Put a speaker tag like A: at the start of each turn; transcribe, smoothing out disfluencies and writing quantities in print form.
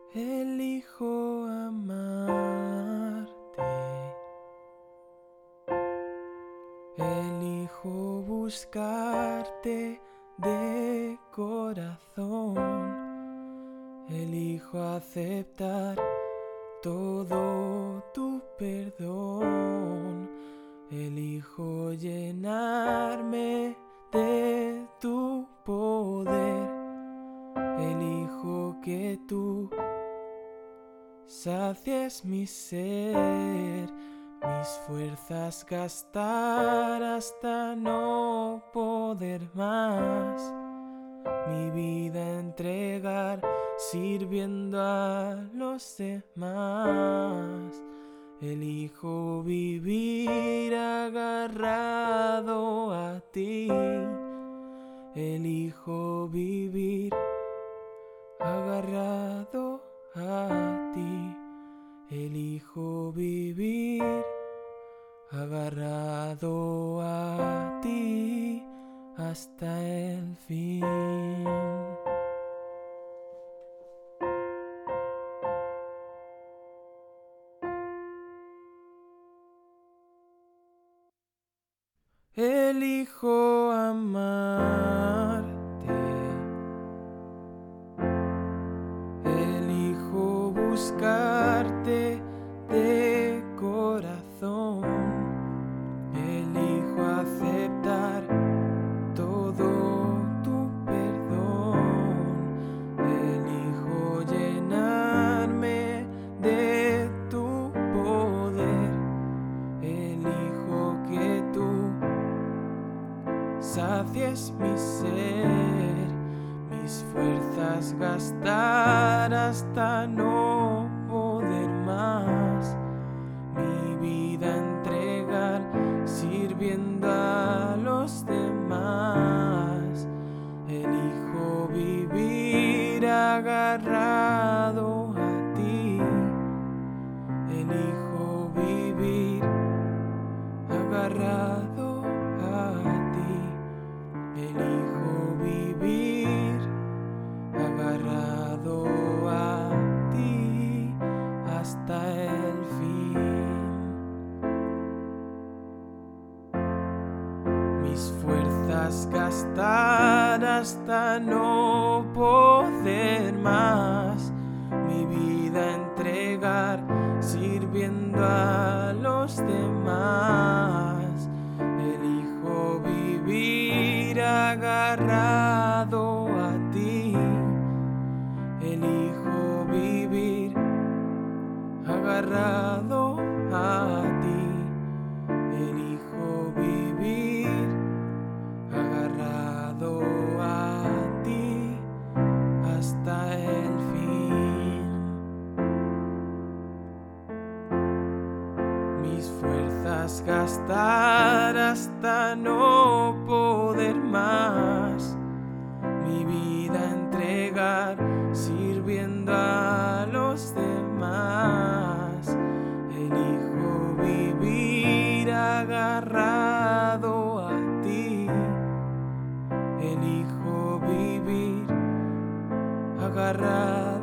A: Elijo amarte, elijo buscarte de corazón, elijo aceptar todo tu perdón, elijo llenarme de tu poder, elijo que tú sacies mi ser, mis fuerzas gastar hasta no poder más, mi vida entregar sirviendo a los demás. Elijo vivir agarrado a ti, elijo vivir agarrado a ti, elijo vivir agarrado a ti hasta el fin. Elijo amarte, elijo buscarte de corazón, elijo aceptar todo tu perdón, elijo llenarme de tu poder, elijo que tú sacies mi ser, mis fuerzas gastar hasta no poder más, mi vida entregar sirviendo a los demás, elijo vivir agarrado a ti, elijo vivir agarrado a ti, elijo vivir agarrado a ti hasta el fin. Mis fuerzas gastar hasta no poder más, mi vida entregar sirviendo a los demás, elijo vivir agarrado a ti, elijo vivir agarrado a ti, elijo vivir agarrado a ti hasta el fin. Mis fuerzas gastar hasta no poder más, mi vida entregar sirviendo a los demás, elijo vivir agarrado a ti, elijo vivir agarrado